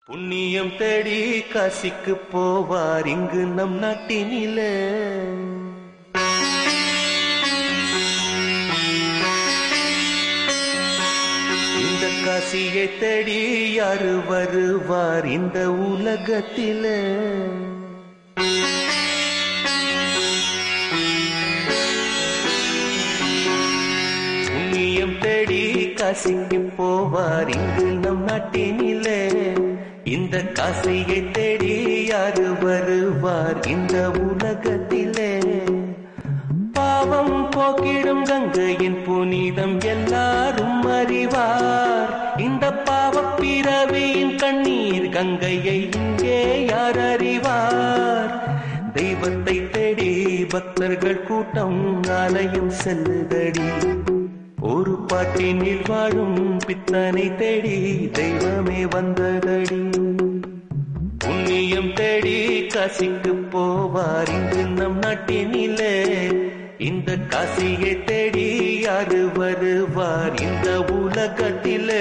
புண்ணியம் தேடி காசிக்கு போவார் இங்கு நம் நாட்டினிலே. இந்த காசியை தேடி யாரு வருவார் இந்த உலகத்திலே? புண்ணியம் தேடி காசிக்கு போவார் இங்கு நம் நாட்டினிலே. இந்த காசியை தேடி யாரு வருவார் இந்த உலகத்திலே? பாவம் போக்கிடும் கங்கையின் புனிதம் எல்லாரும் அறிவார். இந்த பாவப் பிறவியின் கண்ணீர் கங்கையை இங்கே யார் அறிவார்? தெய்வத்தை தேடி பக்தர்கள் கூட்டம் ஆலயம் செல்லுதடி. ஒரு பாட்டினில் வாழும் பித்தனை தேடி தெய்வமே வந்ததடி. புண்ணியம் தேடி காசிக்கு போவார் இங்கு நம் நாட்டினிலே. இந்த காசியை தேடி யாரு வருவார் இந்த உலகத்திலே?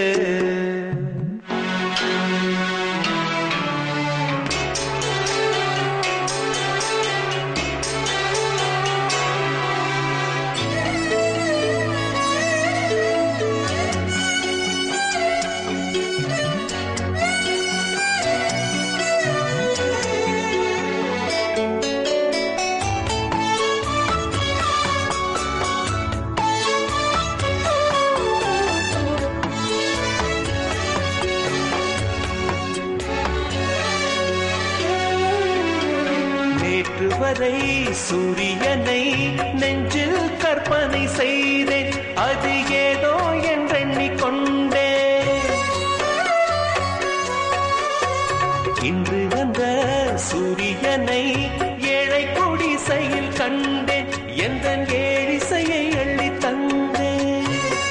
வரை சூரியனை நெஞ்சில் கற்பனை செய்தேன். அது ஏதோ என்றெண்ணிக் கொண்டே இன்று அந்த சூரியனை ஏழை குடிசையில் கண்டேன். எந்த ஏழிசையை அள்ளி தந்தேன்.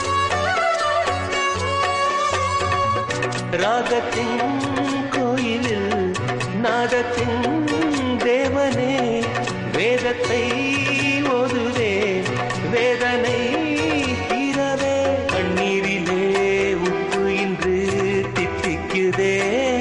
ராகத்தின் கோயிலில் நாதத்தின் தேவனே வேதத்தை ஓதுவே வேதனை தீரவே. கண்ணீரிலே உப்பு இன்று தித்திக்குதே.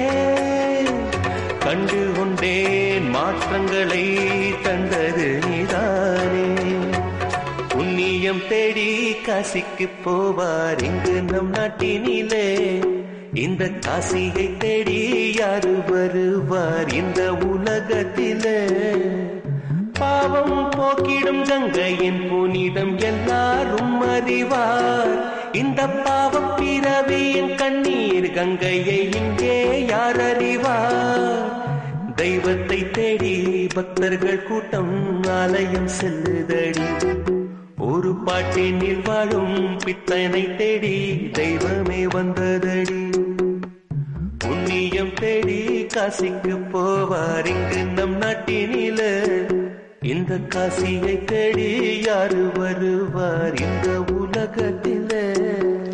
கண்டு கொண்டேன் மாற்றங்களை தந்தது நீதானே. புண்ணியம் தேடி காசிக்கு போவார் இங்கு நம் நாட்டினிலே. இந்த காசியை தேடி யாரு வருவார் இந்த உலகத்திலே? பாவம் போக்கிடும் கங்கையின் புனிதம் எல்லாரும் அறிவார். இந்த பாவப் பிறவியின் கண்ணீர் கங்கையை இங்கே யார் அறிவார்? தெய்வத்தை தேடி பக்தர்கள் கூட்டம் ஆலயம் செல்லுதடி. ஒரு பாட்டினில் வாழும் பித்தனை தேடி தெய்வமே வந்ததடி. புண்ணியம் தேடி காசிக்கு போவார் இங்கு நம் நாட்டினிலே. இந்த காசியை தேடி யாரு வருவார் இந்த உலகத்திலே?